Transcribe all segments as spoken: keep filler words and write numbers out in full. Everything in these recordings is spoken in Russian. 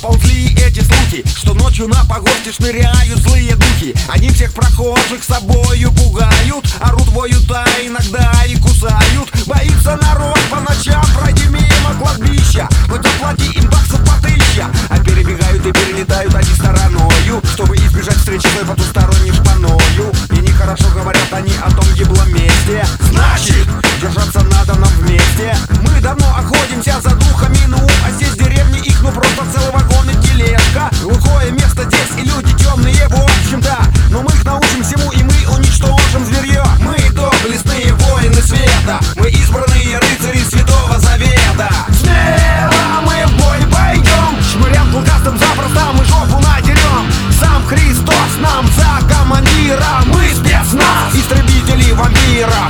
поползли эти слухи, что ночью на погосте шныряют злые духи. Они всех прохожих собою пугают, орут, воют, а иногда и кусают. Боится народ по ночам пройти мимо кладбища, хоть заплати им баксов по тысяча. А перебегают и перелетают они стороною, чтобы избежать встречи с потусторонней шпаною. И нехорошо говорят они о том гиблом месте. Значит, держаться надо нам вместе. Мы давно охотимся за духами, ну а здесь в деревне их ну просто целый вагон и тележка. Глухое место здесь и люди темные, в общем-то. Но мы их научим всему и мы уничтожим зверье. Мы доблестные воины света, мы избранные рыцари Святого Завета. Смело мы в бой пойдем, шмырям клыкастым запросто мы жопу надерем. Сам Христос нам за командира, мы спецназ, истребители вампиров.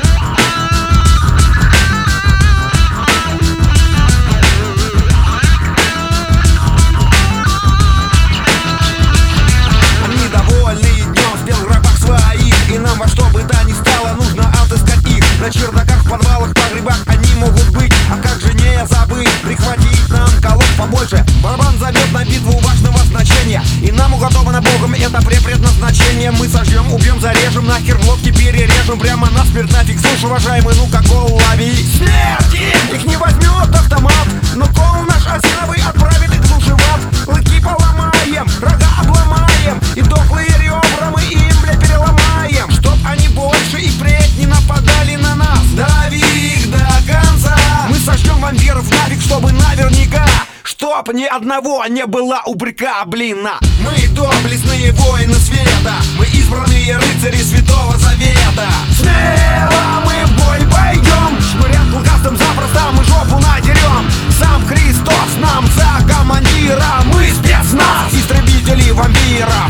Во что бы то ни стало, нужно отыскать их. На чердаках, в подвалах, погребах они могут быть. А как же не забыть прихватить нам колод побольше? Барабан зовет на битву важного значения, и нам уготовано Богом это предназначение. Мы сожжем, убьем, зарежем, нахер глотки перережем. Прямо насмерть нафиг, слушай, уважаемый, ну-ка кол лови. Смерти! Их не возьмет автомат, но кол наш осиновый отправит их в ад. Клыки поломаем, рога обломаем, и дохлые ребра мы им, бля, переломаем. Чтоб они больше и впредь не нападали на нас. Дави их до конца. Мы сожжем вампиров нафиг, чтобы наверняка, чтоб ни одного не было упрека, блин. а. Мы доблестные воины света, мы избранные рыцари Святого Завета. Смело мы в бой пойдем, шмырям клыкастым запросто мы жопу надерем. Сам Христос нам за командира, мы спецназ, истребители вампиров.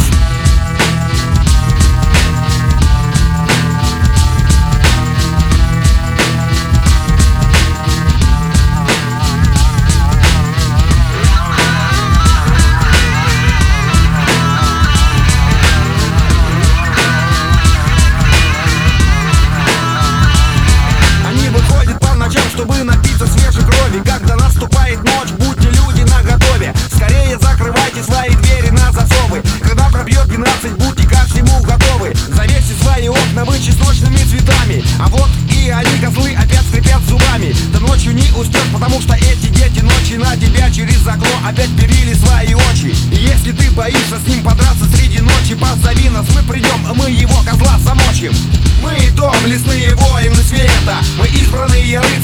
Чтобы напиться свежей крови, когда наступает ночь, будьте люди наготове. Скорее закрывайте свои двери на засовы. Когда пробьет двенадцать, будьте ко всему готовы. Завесьте свои окна вы чесночными цветами. А вот и они, козлы, опять скрипят зубами. Ты ночью не уснешь, потому что эти дети ночи на тебя через окно опять перили свои очи. И если ты боишься с ним подраться среди ночи, позови нас, мы придем, мы его козла замочим. Мы доблестные воины света, мы избранные рыцари